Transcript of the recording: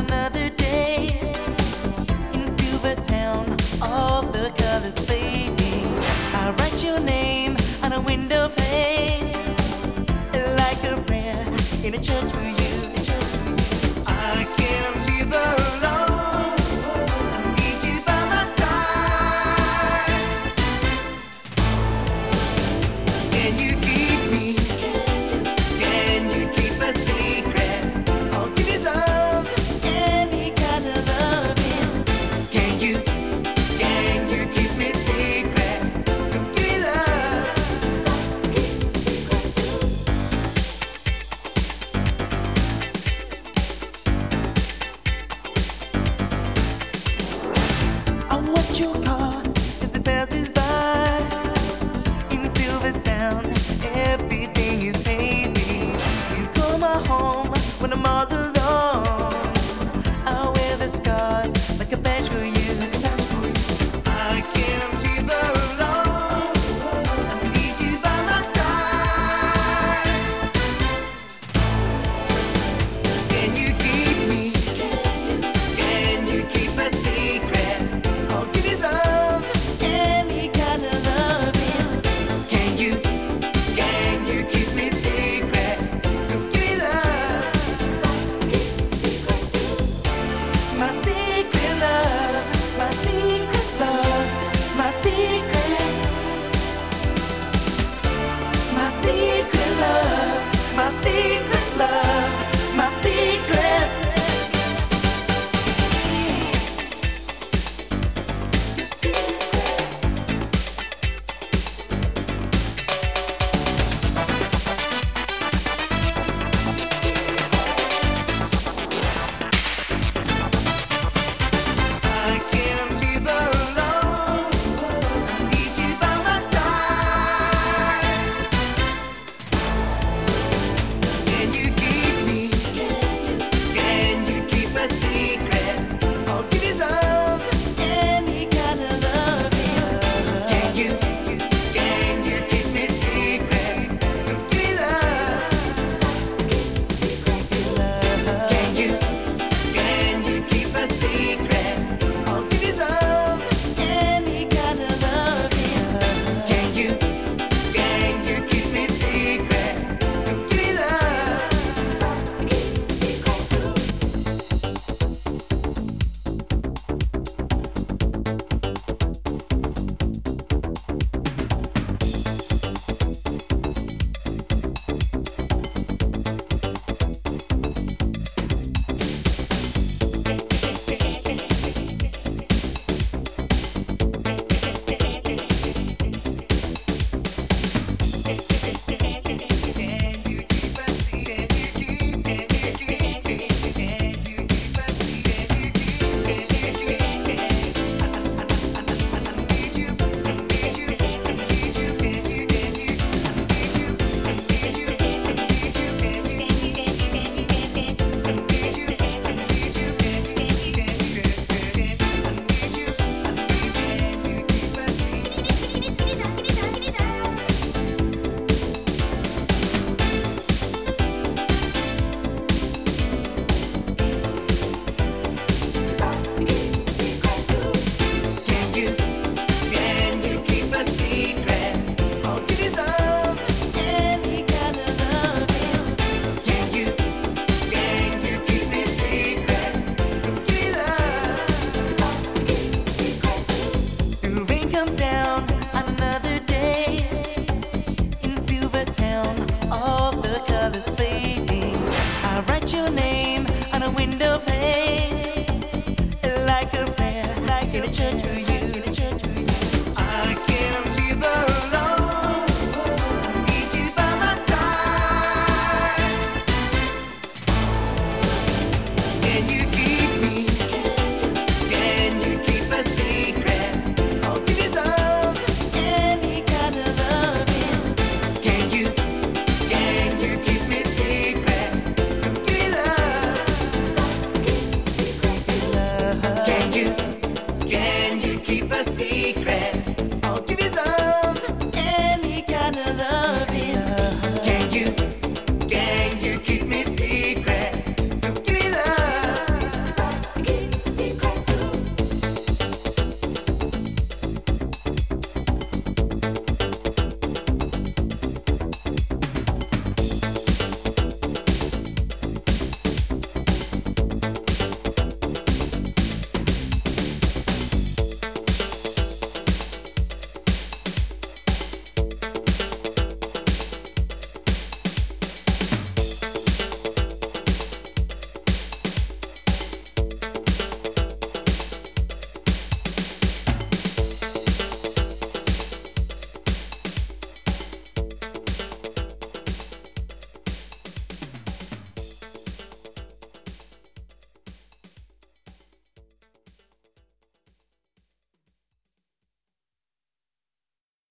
another day in Silvertown, all the colors fading. I write your name on a window pane, like a prayer in a church for you. I can't live alone. I need you by my side. Can you keep me? Can you keep a secret? I'll give you love, any kind of loving. Can you keep me secret? So give me love, so keep me secret too. I want your car as it passes by in Silvertown. Everything is hazy. You call my home when I'm all alone. I wear the scars like a badge for you. I can't live alone. I need you by my side. Can you keep me? Can you keep a secret? I'll give you love, any kind of loving. Can you keep me secret? So give me love, so keep me secret too. My secret love, my secret love, my secret. My secret love, my secret love, my secret. Your secret. I can't live alone. I need you by my side. Can you keep me? Can you keep a secret? I'll give you love, any kind of loving. Can you keep me secret? So give me love, so keep me secret too. Can you keep a secret? I'll give you love, any kind of loving. Can you keep me secret? So give me love, so keep me secret too. Can you keep a secret? I'll give you love, any kind of loving. Can you keep me secret? So give me love, so keep me secret too. The rain comes down on another day in Silvertown, all the colors fading. I write your name on a window pane, like a prayer in a church for you.